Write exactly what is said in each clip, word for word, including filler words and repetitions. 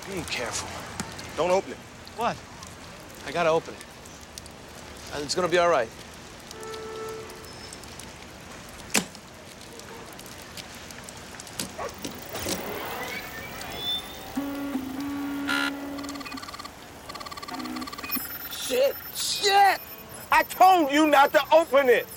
Be careful. Don't open it. What? I gotta open it. And it's gonna be all right. Shit! Shit! I told you not to open it!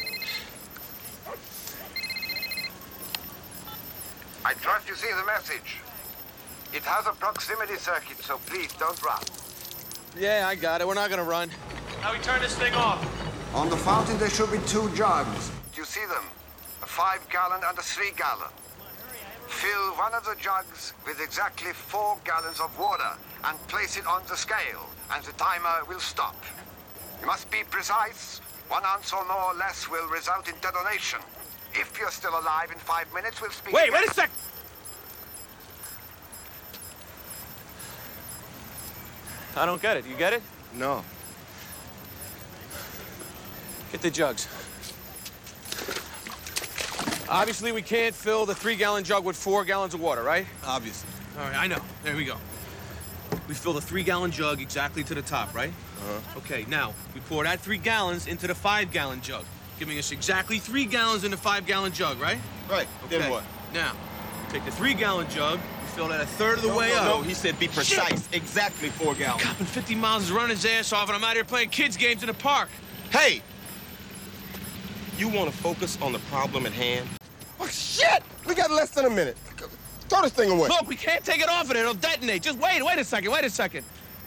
I trust you see the message. It has a proximity circuit, so please don't run. Yeah, I got it. We're not gonna run. How we turn this thing off? On the fountain, there should be two jugs. Do you see them? A five-gallon and a three-gallon. Fill one of the jugs with exactly four gallons of water and place it on the scale, and the timer will stop. You must be precise. One ounce or more or less will result in detonation. If you're still alive in five minutes, we'll speak Wait, again. wait a sec! I don't get it. You get it? No. Get the jugs. Obviously, we can't fill the three-gallon jug with four gallons of water, right? Obviously. All right, I know. There we go. We fill the three-gallon jug exactly to the top, right? Uh-huh. Okay, now, we pour that three gallons into the five-gallon jug, giving us exactly three gallons in the five-gallon jug, right? Right. Okay. Then what? Now, take the three-gallon jug, we fill that a third of the No, way no, up. no, he said be precise. Shit. Exactly four gallons. Copping fifty miles is running his ass off, and I'm out here playing kids' games in the park. Hey! You want to focus on the problem at hand? Oh, shit! We got less than a minute. Throw this thing away. Look, we can't take it off of there. It'll detonate. Just wait, wait a second, wait a second.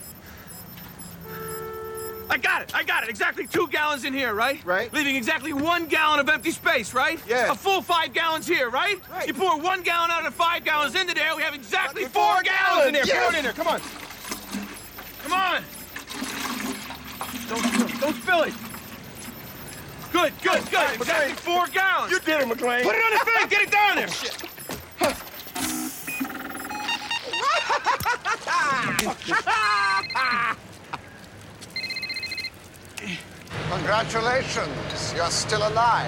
I got it, I got it. Exactly two gallons in here, right? Right. Leaving exactly one gallon of empty space, right? Yeah. A full five gallons here, right? Right. You pour one gallon out of five gallons into there, we have exactly Exactly four, four gallons in there. gallons. Pour it in there, come on. Come on. Don't spill, don't spill it. Good, good, good. Exactly four gallons. You did it, McLean. Put it on the thing, get it down there. Shit. Congratulations, you're still alive.